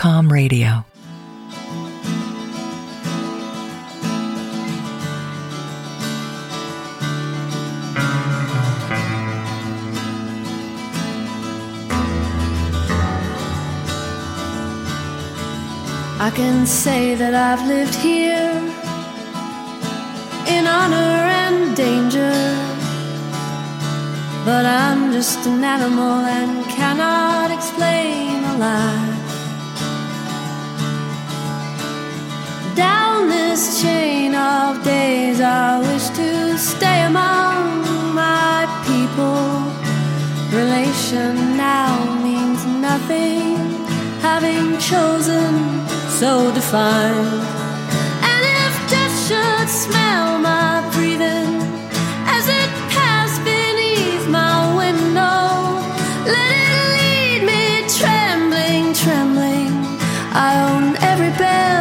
Intercom Radio. I can say that I've lived here in honor and danger, but I'm just an animal and cannot explain a life. Down this chain of days I wish to stay among my people. Relation now means nothing, having chosen so defined. And if death should smell my breathing as it passed beneath my window, let it lead me trembling, trembling. I own every bell